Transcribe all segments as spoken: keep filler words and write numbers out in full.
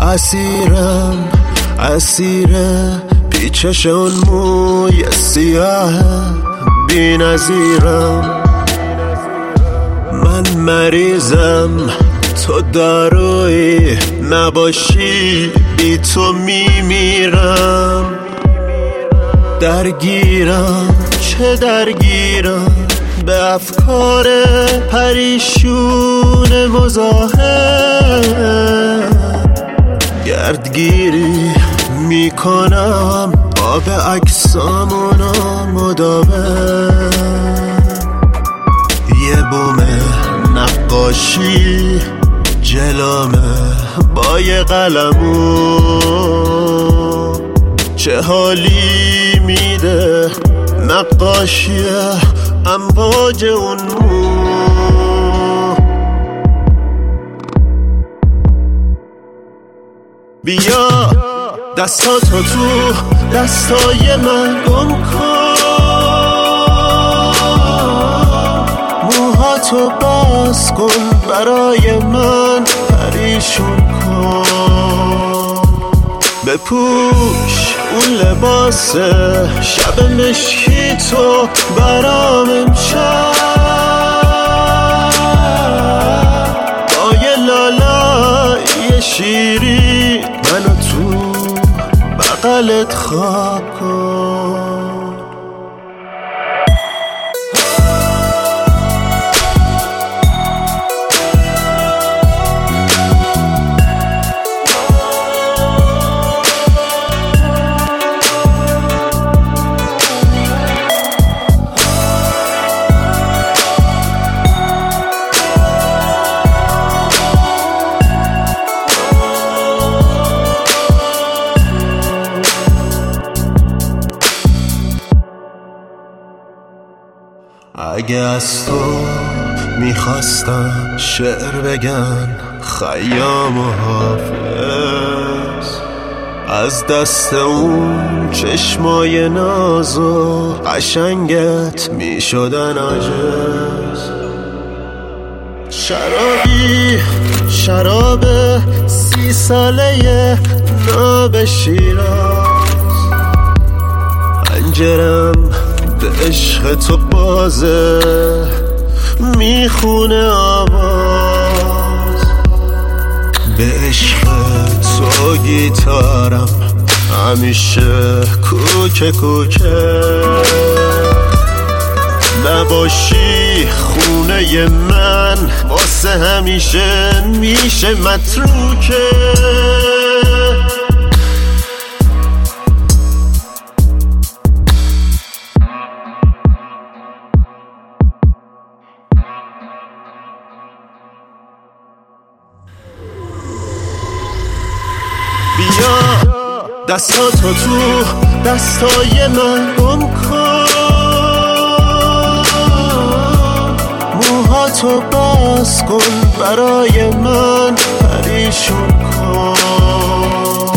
اسیرم اسیر پیچش اون موی سیاه بی نظیرم. من مریضم تو دارویی نباشی بی تو میمیرم. درگیرم چه درگیرم به افکار پریشون مزاحم. گردگیری میکنم آب عکسامونو مداوم. یه بوم نقاشی جلومه با یه قلمو. چه حالی میده نقاشی امواج اون مو. بیا دستاتو تو دستای من گم کن. موهاتو باز کن برای من پریشون کن. بپوش اون لباس شب مشکی تو برام امشب. با یه لالای شیری منو تو بغلت خواب کن. اگه از تو میخواستن شعر بگن خیام و حافظ، از دست اون چشمای ناز و قشنگت میشدن عاجز. شرابی شراب سی ساله ناب شیراز. پنجرم به عشق تو بازه میخونه آواز. به عشق تو گیتارم همیشه کوکه کوکه. نباشی خونه من واسه همیشه میشه متروکه. بیا دستاتو تو دستای من گم کن. موهاتو باز کن برای من پریشون کن.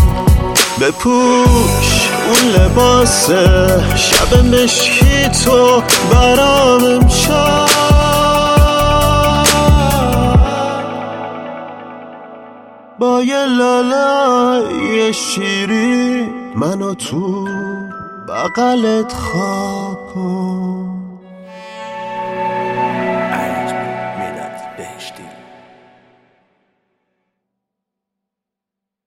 بپوش اون لباس شب مشکی تو برام امشب. با یه لالای شیری منو تو بغلت خواب کن.